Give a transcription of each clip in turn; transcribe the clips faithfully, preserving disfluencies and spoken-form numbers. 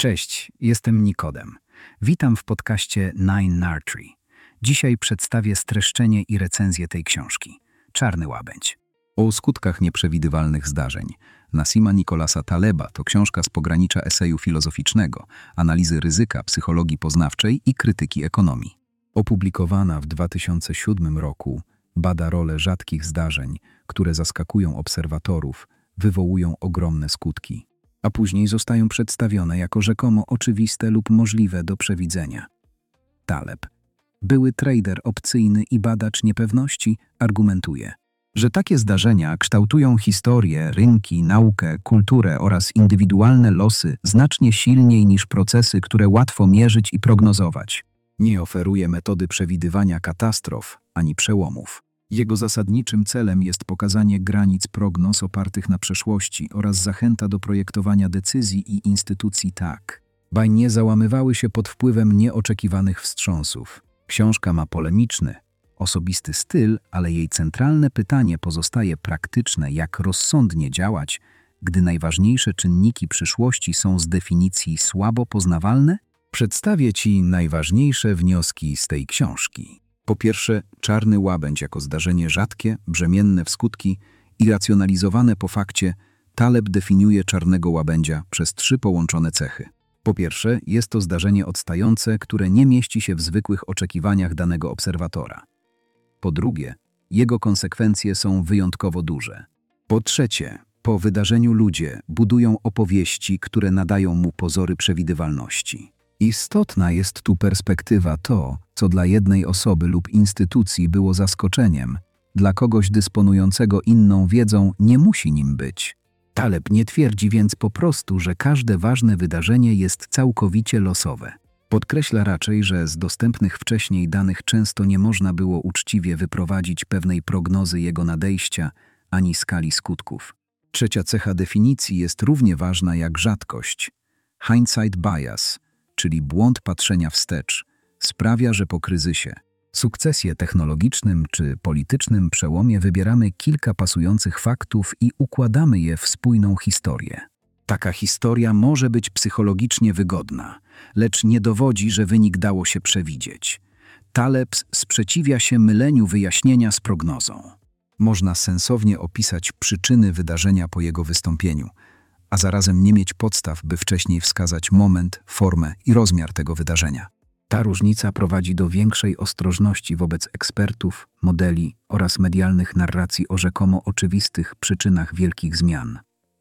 Cześć, jestem Nikodem. Witam w podcaście Nine Nartree. Dzisiaj przedstawię streszczenie i recenzję tej książki. Czarny łabędź. O skutkach nieprzewidywalnych zdarzeń. Nassima Nicolasa Taleba to książka z pogranicza eseju filozoficznego, analizy ryzyka, psychologii poznawczej i krytyki ekonomii. Opublikowana w dwa tysiące siódmym roku, bada rolę rzadkich zdarzeń, które zaskakują obserwatorów, wywołują ogromne skutki, a później zostają przedstawione jako rzekomo oczywiste lub możliwe do przewidzenia. Taleb, były trader opcyjny i badacz niepewności, argumentuje, że takie zdarzenia kształtują historię, rynki, naukę, kulturę oraz indywidualne losy znacznie silniej niż procesy, które łatwo mierzyć i prognozować. Nie oferuje metody przewidywania katastrof ani przełomów. Jego zasadniczym celem jest pokazanie granic prognoz opartych na przeszłości oraz zachęta do projektowania decyzji i instytucji tak, by nie załamywały się pod wpływem nieoczekiwanych wstrząsów. Książka ma polemiczny, osobisty styl, ale jej centralne pytanie pozostaje praktyczne, jak rozsądnie działać, gdy najważniejsze czynniki przyszłości są z definicji słabo poznawalne? Przedstawię Ci najważniejsze wnioski z tej książki. Po pierwsze, czarny łabędź jako zdarzenie rzadkie, brzemienne w skutki i racjonalizowane po fakcie, Taleb definiuje czarnego łabędzia przez trzy połączone cechy. Po pierwsze, jest to zdarzenie odstające, które nie mieści się w zwykłych oczekiwaniach danego obserwatora. Po drugie, jego konsekwencje są wyjątkowo duże. Po trzecie, po wydarzeniu ludzie budują opowieści, które nadają mu pozory przewidywalności. Istotna jest tu perspektywa to, co dla jednej osoby lub instytucji było zaskoczeniem, dla kogoś dysponującego inną wiedzą nie musi nim być. Taleb nie twierdzi więc po prostu, że każde ważne wydarzenie jest całkowicie losowe. Podkreśla raczej, że z dostępnych wcześniej danych często nie można było uczciwie wyprowadzić pewnej prognozy jego nadejścia ani skali skutków. Trzecia cecha definicji jest równie ważna jak rzadkość. Hindsight bias, czyli błąd patrzenia wstecz, sprawia, że po kryzysie, sukcesie technologicznym czy politycznym przełomie wybieramy kilka pasujących faktów i układamy je w spójną historię. Taka historia może być psychologicznie wygodna, lecz nie dowodzi, że wynik dało się przewidzieć. Taleb sprzeciwia się myleniu wyjaśnienia z prognozą. Można sensownie opisać przyczyny wydarzenia po jego wystąpieniu, a zarazem nie mieć podstaw, by wcześniej wskazać moment, formę i rozmiar tego wydarzenia. Ta różnica prowadzi do większej ostrożności wobec ekspertów, modeli oraz medialnych narracji o rzekomo oczywistych przyczynach wielkich zmian.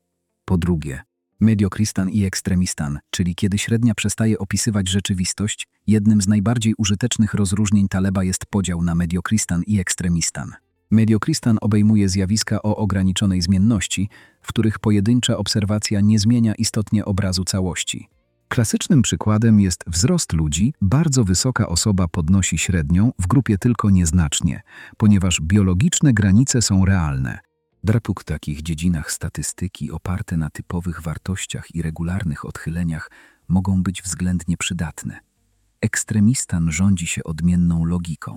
Po drugie, mediokristan i ekstremistan, czyli kiedy średnia przestaje opisywać rzeczywistość, jednym z najbardziej użytecznych rozróżnień Taleba jest podział na mediokristan i ekstremistan. Mediokristan obejmuje zjawiska o ograniczonej zmienności, w których pojedyncza obserwacja nie zmienia istotnie obrazu całości. Klasycznym przykładem jest wzrost ludzi, bardzo wysoka osoba podnosi średnią, w grupie tylko nieznacznie, ponieważ biologiczne granice są realne. Drapuk w takich dziedzinach statystyki oparte na typowych wartościach i regularnych odchyleniach mogą być względnie przydatne. Ekstremistan rządzi się odmienną logiką.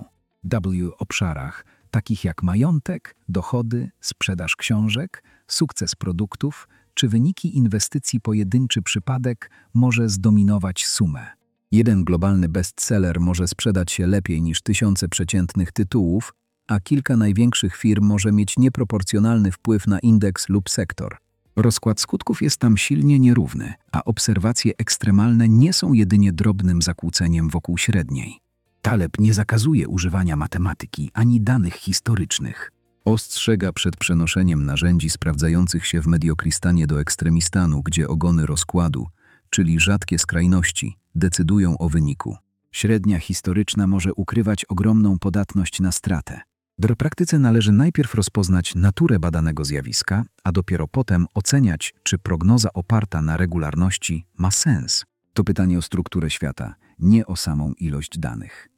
W obszarach, takich jak majątek, dochody, sprzedaż książek, sukces produktów czy wyniki inwestycji, pojedynczy przypadek może zdominować sumę. Jeden globalny bestseller może sprzedać się lepiej niż tysiące przeciętnych tytułów, a kilka największych firm może mieć nieproporcjonalny wpływ na indeks lub sektor. Rozkład skutków jest tam silnie nierówny, a obserwacje ekstremalne nie są jedynie drobnym zakłóceniem wokół średniej. Taleb nie zakazuje używania matematyki ani danych historycznych. Ostrzega przed przenoszeniem narzędzi sprawdzających się w mediokristanie do ekstremistanu, gdzie ogony rozkładu, czyli rzadkie skrajności, decydują o wyniku. Średnia historyczna może ukrywać ogromną podatność na stratę. W praktyce należy najpierw rozpoznać naturę badanego zjawiska, a dopiero potem oceniać, czy prognoza oparta na regularności ma sens. To pytanie o strukturę świata, nie o samą ilość danych.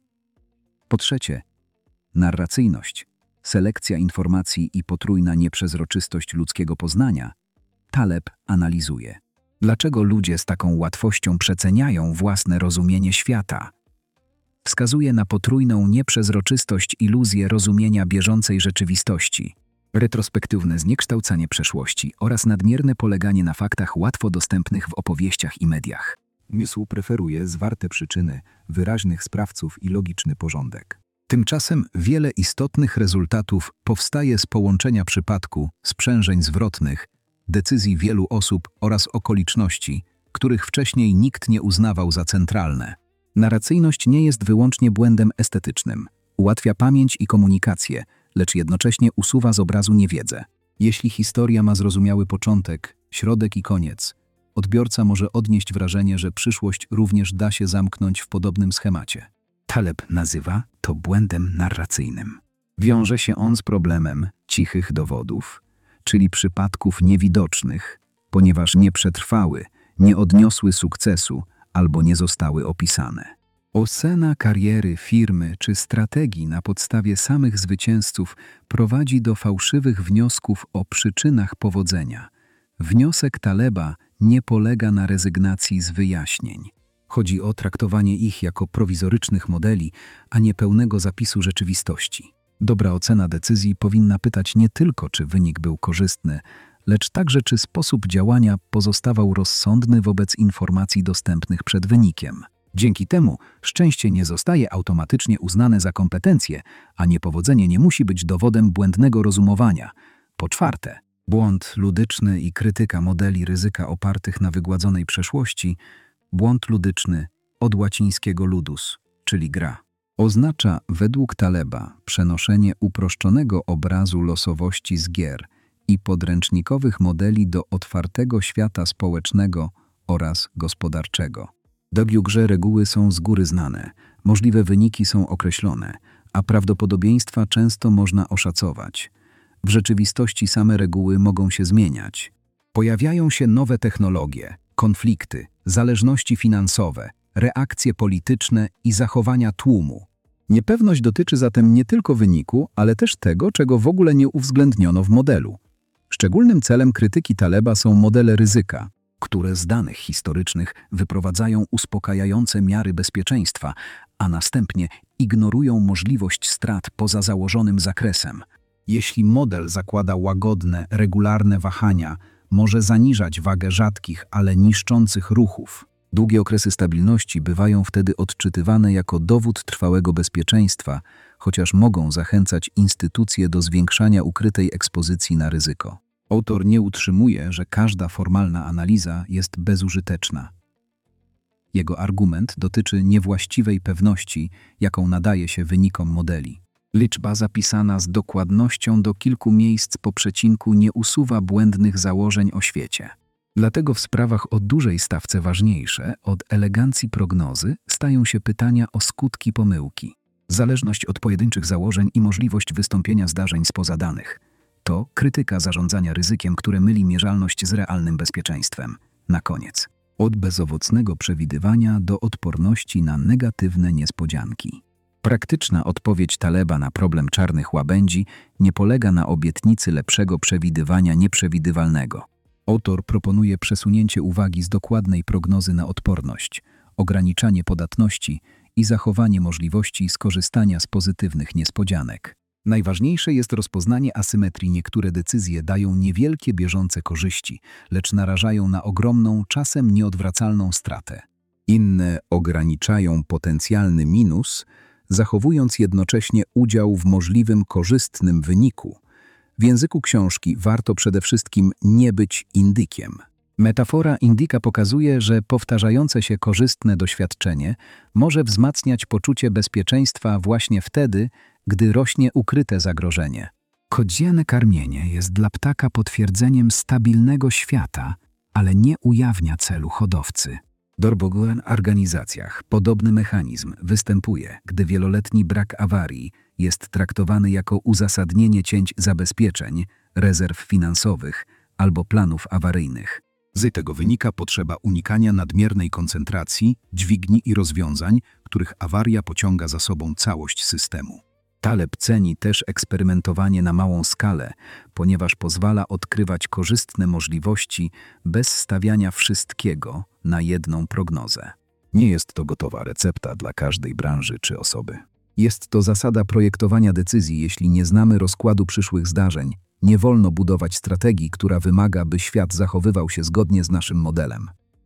Po trzecie, narracyjność, selekcja informacji i potrójna nieprzezroczystość ludzkiego poznania. Taleb analizuje, dlaczego ludzie z taką łatwością przeceniają własne rozumienie świata. Wskazuje na potrójną nieprzezroczystość iluzję rozumienia bieżącej rzeczywistości, retrospektywne zniekształcanie przeszłości oraz nadmierne poleganie na faktach łatwo dostępnych w opowieściach i mediach. Umysł preferuje zwarte przyczyny, wyraźnych sprawców i logiczny porządek. Tymczasem wiele istotnych rezultatów powstaje z połączenia przypadku, sprzężeń zwrotnych, decyzji wielu osób oraz okoliczności, których wcześniej nikt nie uznawał za centralne. Narracyjność nie jest wyłącznie błędem estetycznym. Ułatwia pamięć i komunikację, lecz jednocześnie usuwa z obrazu niewiedzę. Jeśli historia ma zrozumiały początek, środek i koniec, odbiorca może odnieść wrażenie, że przyszłość również da się zamknąć w podobnym schemacie. Taleb nazywa to błędem narracyjnym. Wiąże się on z problemem cichych dowodów, czyli przypadków niewidocznych, ponieważ nie przetrwały, nie odniosły sukcesu albo nie zostały opisane. Ocena kariery firmy czy strategii na podstawie samych zwycięzców prowadzi do fałszywych wniosków o przyczynach powodzenia. Wniosek Taleba nie polega na rezygnacji z wyjaśnień. Chodzi o traktowanie ich jako prowizorycznych modeli, a nie pełnego zapisu rzeczywistości. Dobra ocena decyzji powinna pytać nie tylko, czy wynik był korzystny, lecz także, czy sposób działania pozostawał rozsądny wobec informacji dostępnych przed wynikiem. Dzięki temu szczęście nie zostaje automatycznie uznane za kompetencję, a niepowodzenie nie musi być dowodem błędnego rozumowania. Po czwarte, błąd ludyczny i krytyka modeli ryzyka opartych na wygładzonej przeszłości. Błąd ludyczny, od łacińskiego ludus, czyli gra, oznacza według Taleba przenoszenie uproszczonego obrazu losowości z gier i podręcznikowych modeli do otwartego świata społecznego oraz gospodarczego. W grze reguły są z góry znane, możliwe wyniki są określone, a prawdopodobieństwa często można oszacować. W rzeczywistości same reguły mogą się zmieniać. Pojawiają się nowe technologie, konflikty, zależności finansowe, reakcje polityczne i zachowania tłumu. Niepewność dotyczy zatem nie tylko wyniku, ale też tego, czego w ogóle nie uwzględniono w modelu. Szczególnym celem krytyki Taleba są modele ryzyka, które z danych historycznych wyprowadzają uspokajające miary bezpieczeństwa, a następnie ignorują możliwość strat poza założonym zakresem. Jeśli model zakłada łagodne, regularne wahania, może zaniżać wagę rzadkich, ale niszczących ruchów. Długie okresy stabilności bywają wtedy odczytywane jako dowód trwałego bezpieczeństwa, chociaż mogą zachęcać instytucje do zwiększania ukrytej ekspozycji na ryzyko. Autor nie utrzymuje, że każda formalna analiza jest bezużyteczna. Jego argument dotyczy niewłaściwej pewności, jaką nadaje się wynikom modeli. Liczba zapisana z dokładnością do kilku miejsc po przecinku nie usuwa błędnych założeń o świecie. Dlatego w sprawach o dużej stawce ważniejsze od elegancji prognozy stają się pytania o skutki pomyłki. Zależność od pojedynczych założeń i możliwość wystąpienia zdarzeń spoza danych. To krytyka zarządzania ryzykiem, które myli mierzalność z realnym bezpieczeństwem. Na koniec. Od bezowocnego przewidywania do odporności na negatywne niespodzianki. Praktyczna odpowiedź Taleba na problem czarnych łabędzi nie polega na obietnicy lepszego przewidywania nieprzewidywalnego. Autor proponuje przesunięcie uwagi z dokładnej prognozy na odporność, ograniczanie podatności i zachowanie możliwości skorzystania z pozytywnych niespodzianek. Najważniejsze jest rozpoznanie asymetrii. Niektóre decyzje dają niewielkie bieżące korzyści, lecz narażają na ogromną, czasem nieodwracalną stratę. Inne ograniczają potencjalny minus, zachowując jednocześnie udział w możliwym korzystnym wyniku. W języku książki warto przede wszystkim nie być indykiem. Metafora indyka pokazuje, że powtarzające się korzystne doświadczenie może wzmacniać poczucie bezpieczeństwa właśnie wtedy, gdy rośnie ukryte zagrożenie. Kodzienne karmienie jest dla ptaka potwierdzeniem stabilnego świata, ale nie ujawnia celu hodowcy. W dorbogowych organizacjach podobny mechanizm występuje, gdy wieloletni brak awarii jest traktowany jako uzasadnienie cięć zabezpieczeń, rezerw finansowych albo planów awaryjnych. Z tego wynika potrzeba unikania nadmiernej koncentracji, dźwigni i rozwiązań, których awaria pociąga za sobą całość systemu. Taleb ceni też eksperymentowanie na małą skalę, ponieważ pozwala odkrywać korzystne możliwości bez stawiania wszystkiego na jedną prognozę. Nie jest to gotowa recepta dla każdej branży czy osoby. Jest to zasada projektowania decyzji. Jeśli nie znamy rozkładu przyszłych zdarzeń, nie wolno budować strategii, która wymaga, by świat zachowywał się zgodnie z naszym modelem.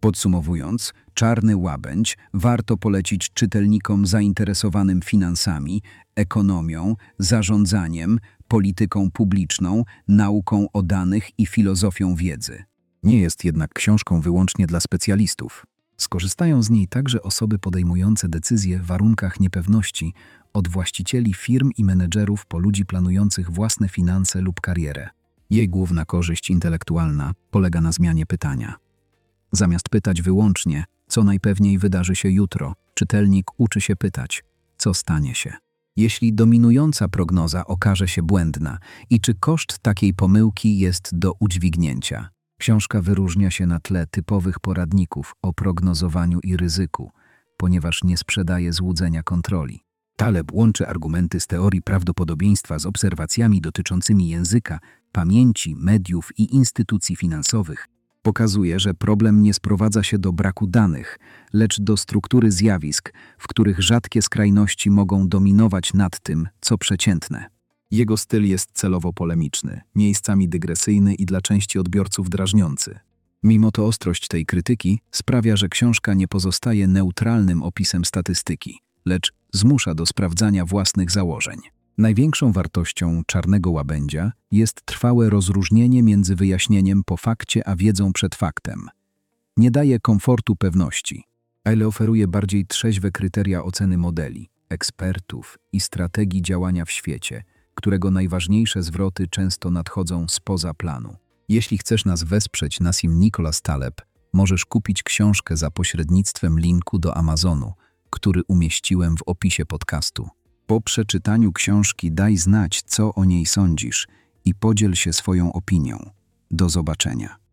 Podsumowując, Czarny łabędź warto polecić czytelnikom zainteresowanym finansami, ekonomią, zarządzaniem, polityką publiczną, nauką o danych i filozofią wiedzy. Nie jest jednak książką wyłącznie dla specjalistów. Skorzystają z niej także osoby podejmujące decyzje w warunkach niepewności, od właścicieli firm i menedżerów po ludzi planujących własne finanse lub karierę. Jej główna korzyść intelektualna polega na zmianie pytania. Zamiast pytać wyłącznie, co najpewniej wydarzy się jutro, czytelnik uczy się pytać, co stanie się, jeśli dominująca prognoza okaże się błędna i czy koszt takiej pomyłki jest do udźwignięcia. Książka wyróżnia się na tle typowych poradników o prognozowaniu i ryzyku, ponieważ nie sprzedaje złudzenia kontroli. Taleb łączy argumenty z teorii prawdopodobieństwa z obserwacjami dotyczącymi języka, pamięci, mediów i instytucji finansowych. Pokazuje, że problem nie sprowadza się do braku danych, lecz do struktury zjawisk, w których rzadkie skrajności mogą dominować nad tym, co przeciętne. Jego styl jest celowo polemiczny, miejscami dygresyjny i dla części odbiorców drażniący. Mimo to ostrość tej krytyki sprawia, że książka nie pozostaje neutralnym opisem statystyki, lecz zmusza do sprawdzania własnych założeń. Największą wartością Czarnego łabędzia jest trwałe rozróżnienie między wyjaśnieniem po fakcie a wiedzą przed faktem. Nie daje komfortu pewności, ale oferuje bardziej trzeźwe kryteria oceny modeli, ekspertów i strategii działania w świecie, którego najważniejsze zwroty często nadchodzą spoza planu. Jeśli chcesz nas wesprzeć, Nassim Nicholas Taleb, możesz kupić książkę za pośrednictwem linku do Amazonu, który umieściłem w opisie podcastu. Po przeczytaniu książki daj znać, co o niej sądzisz i podziel się swoją opinią. Do zobaczenia.